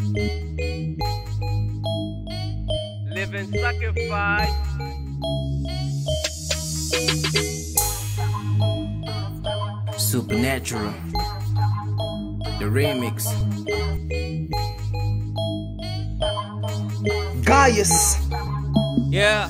Living sacrifice. Supernatural, the remix. Gaius. Yeah.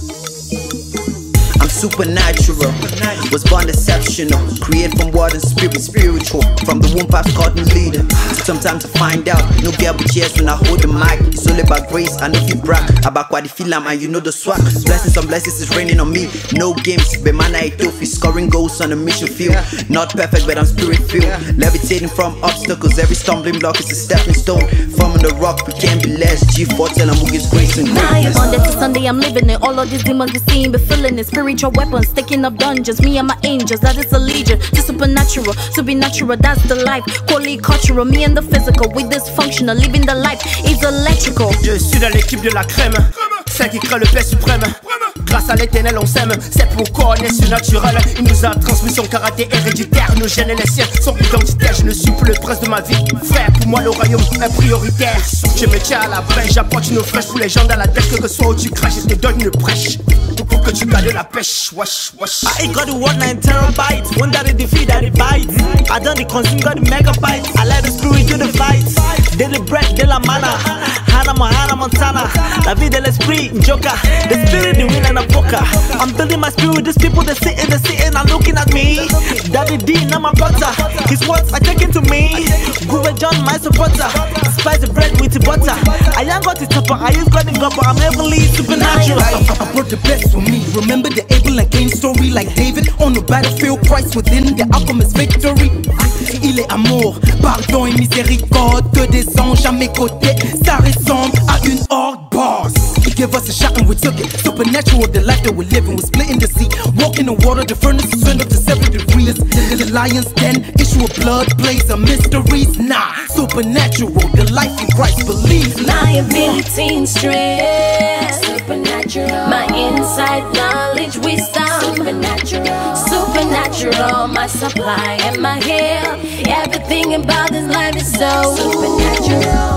I'm supernatural, was born exceptional, created from word and spirit, spiritual. From the womb past called me leader. Sometimes I find out, no girl with chairs when I hold the mic. It's all about grace, and if you brag about what you feel and you know the swag. Blessings on blessings is raining on me. No games, but man I tough, scoring goals on a mission field. Not perfect, but I'm spirit filled. Levitating from obstacles, every stumbling block is a stepping stone. Forming the rock, we can't be less. G4 tell them who gives grace and greatness. Monday to Sunday I'm living it. All of these demons be seeing, be feeling it. Spiritual weapons, taking up dungeons. Me and my angels, that is a legion. To supernatural, that's the life. Holy cultural, me and the physical. We dysfunctional, living the life is electrical. Je suis dans l'équipe de la crème, celle qui crée le paix suprême. Grâce à l'éternel on s'aime, c'est pourquoi on est surnaturel. Il nous a transmis son karaté héréditaire. Nos gènes et les siens sont identitaires. Je ne suis plus le prince de ma vie, frère, pour moi le royaume est prioritaire. Je me tiens à la brèche, j'apporte une eau fraîche pour les gens dans la tête. Que soit où tu craches, je te donne une brèche pour que tu gardes la pêche. Wesh, wesh. I got the word 9 terabytes. One that it defeat, that it bites. I done the consume, got the megabytes. I let the spirit do the fights. Daily bread, de la mana. Hannah Montana. La vie de l'esprit, Joker. The spirit, the win and a poker. I'm building my spirit, these people they sitting are looking at me. Daddy D, now my brother. His words are taken to me. Groove John, my supporter. Spice the bread with the butter. I ain't got the topper, I use got the gopper. I'm heavenly supernatural. I brought the best for me. Remember the Abel and Cain story, like David on the battlefield. Christ within, the outcome is victory. Il est amour, pardon et miséricorde. Que des anges à mes côtés, ça ressemble à une horde boss. He gave us a shot and we took it. Supernatural, the life that we're living. We're splitting the sea, walking the water. The furnace is turned up to 7 degrees. The lion's den, issue of blood, plays of mysteries. Nah, supernatural, the life in Christ, believe. My ability and strength, supernatural. My inside knowledge, wisdom, supernatural. Supernatural, my supply and my heal. Everything about this life is so supernatural.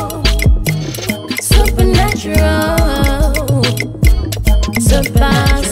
Supernatural. Surpass